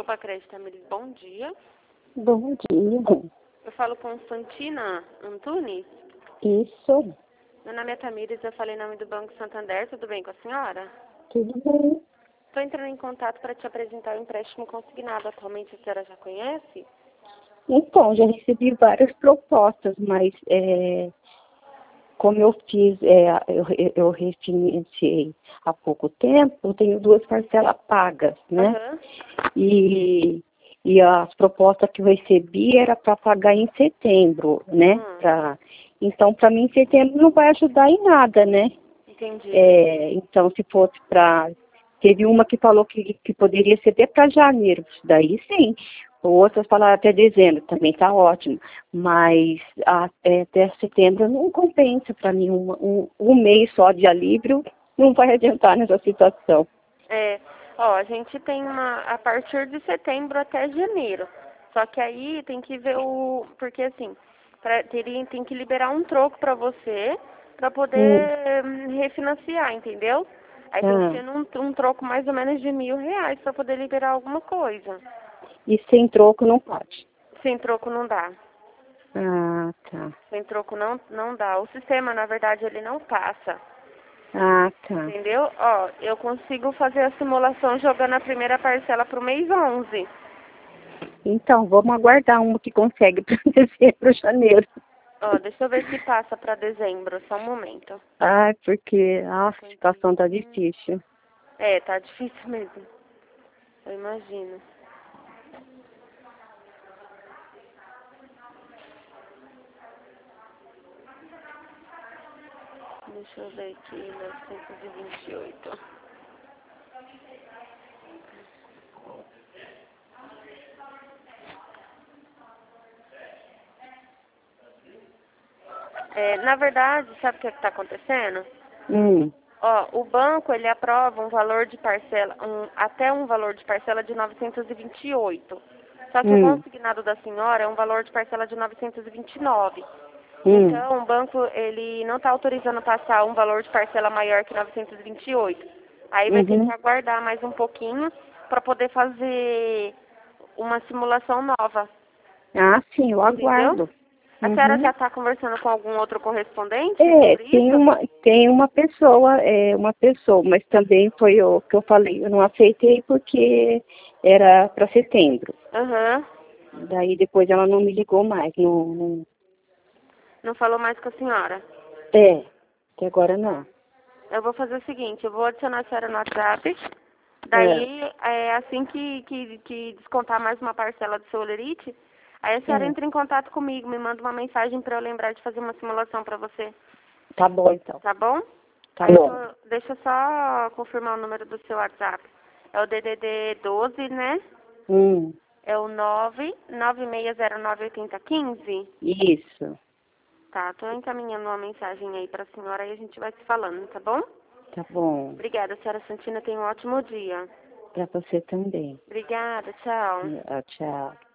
Opa, Crédito Tamires, bom dia. Bom dia. Eu falo com Santina Antunes. Isso, Meu nome é Tamires, eu falei em nome do Banco Santander, tudo bem com a senhora? tudo bem. Estou entrando em contato para te apresentar o empréstimo consignado. Atualmente a senhora já conhece? Então, já recebi várias propostas, mas como eu fiz, eu refinanciei há pouco tempo, eu tenho 2 parcelas pagas, né? Aham. E as propostas que eu recebi era para pagar em setembro, né? Então, para mim, setembro não vai ajudar em nada, né? Entendi. Então, se fosse para... Teve uma que falou que poderia ser até para janeiro, isso daí sim. Outras falaram até dezembro, também está ótimo. Mas até setembro não compensa para mim. Um mês só de alívio não vai adiantar nessa situação. A gente tem a partir de setembro até janeiro. Só que aí tem que ver porque assim, tem que liberar um troco para você, para poder refinanciar, entendeu? Aí tem que ser um troco mais ou menos de R$ 1.000 para poder liberar alguma coisa. E sem troco não pode? Sem troco não dá. Ah, tá. Sem troco não dá. O sistema, na verdade, ele não passa. Ah, tá. Entendeu? Eu consigo fazer a simulação jogando a primeira parcela pro mês 11. Então, vamos aguardar uma que consegue para dezembro, janeiro. Deixa eu ver se passa para dezembro, só um momento. Ah, porque a situação tá difícil. Tá difícil mesmo. Eu imagino. Deixa eu ver aqui, 928. Na verdade, sabe o que está acontecendo? O banco, ele aprova um valor de parcela, até um valor de parcela de 928. Só que o consignado da senhora é um valor de parcela de 929. Então, o banco, ele não está autorizando passar um valor de parcela maior que 928. Aí vai ter que aguardar mais um pouquinho para poder fazer uma simulação nova. Ah, sim, eu Entendeu? aguardo. A senhora já está conversando com algum outro correspondente É, sobre isso? tem uma pessoa, mas também foi o que eu falei, eu não aceitei porque era para setembro. Aham. Daí depois ela não me ligou mais. Não... Não falou mais com a senhora? Até agora não. Eu vou fazer o seguinte, eu vou adicionar a senhora no WhatsApp. Daí, assim que descontar mais uma parcela do seu olerite, aí a senhora entra em contato comigo, me manda uma mensagem para eu lembrar de fazer uma simulação para você. Tá bom, então. Tá bom? Tá Aí bom. deixa eu só confirmar o número do seu WhatsApp. É o DDD 12, né? É o 996098015? Isso. Tá, tô encaminhando uma mensagem aí pra senhora e a gente vai se falando, tá bom? Tá bom. Obrigada, senhora Santina, tenha um ótimo dia. Pra você também. Obrigada, tchau. Tchau.